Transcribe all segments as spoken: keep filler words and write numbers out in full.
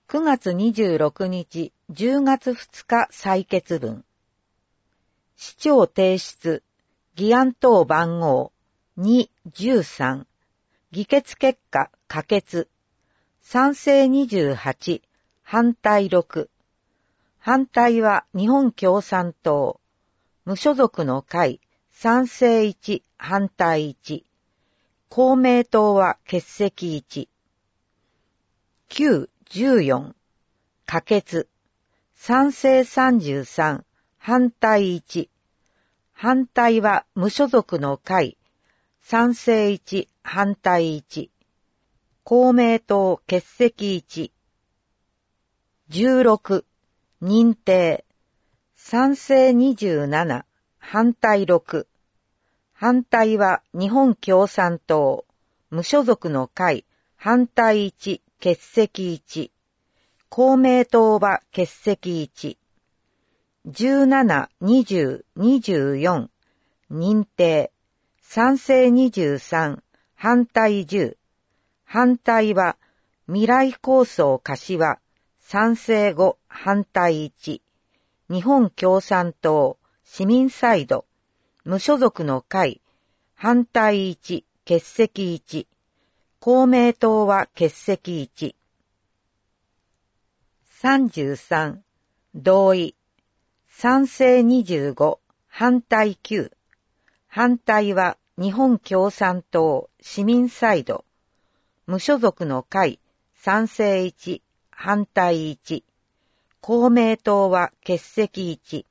くがつにじゅうろくにち、じゅうがつふつか採決分。市長提出、議案等番号にじゅうさん。議決結果可決。賛成にじゅうはち、反対ろく。反対は日本共産党。無所属の会、賛成いち、反対いち。公明党は欠席いち。きゅう、じゅうよん。可決。賛成さんじゅうさん、反対いち。反対は無所属の会、賛成いち、反対いち。公明党欠席いち。じゅうろく、認定。賛成にじゅうなな、反対ろく。反対は日本共産党、無所属の会、反対いち、欠席いち。公明党は欠席いち。じゅうなな、にじゅう、にじゅうよん。認定。賛成にじゅうさん、反対じゅう。反対は未来構想柏、賛成ご、反対いち。日本共産党、市民サイド、無所属の会、反対いち、欠席いち。公明党は欠席いち。さんじゅうさん、同意。賛成にじゅうご、反対きゅう。反対は日本共産党、市民サイド、無所属の会、賛成いち、反対いち。公明党は欠席いち。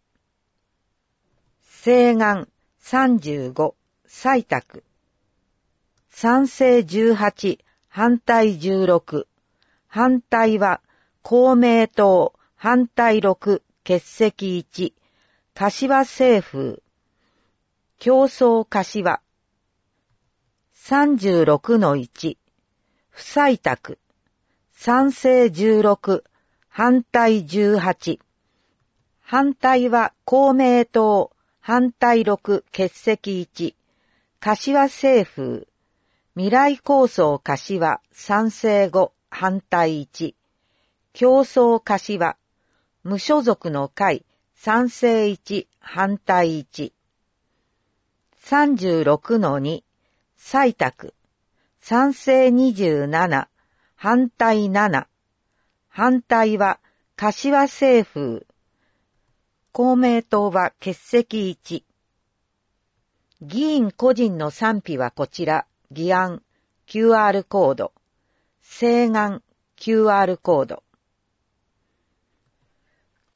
請願さんじゅうご、採択。賛成じゅうはち、反対じゅうろく。反対は公明党、反対ろく、欠席いち。柏清風。競争柏。さんじゅうろくのいち。不採択。賛成じゅうろく、反対じゅうはち。反対は公明党、反対ろく、欠席いち。柏清風。未来構想柏、賛成ご、反対いち。競争柏。無所属の会、賛成いち、反対いち。さんじゅうろくのに。採択。賛成にじゅうなな、反対なな。反対は柏清風。公明党は欠席いち。議員個人の賛否はこちら。議案 キューアール コード。請願 キューアール コード。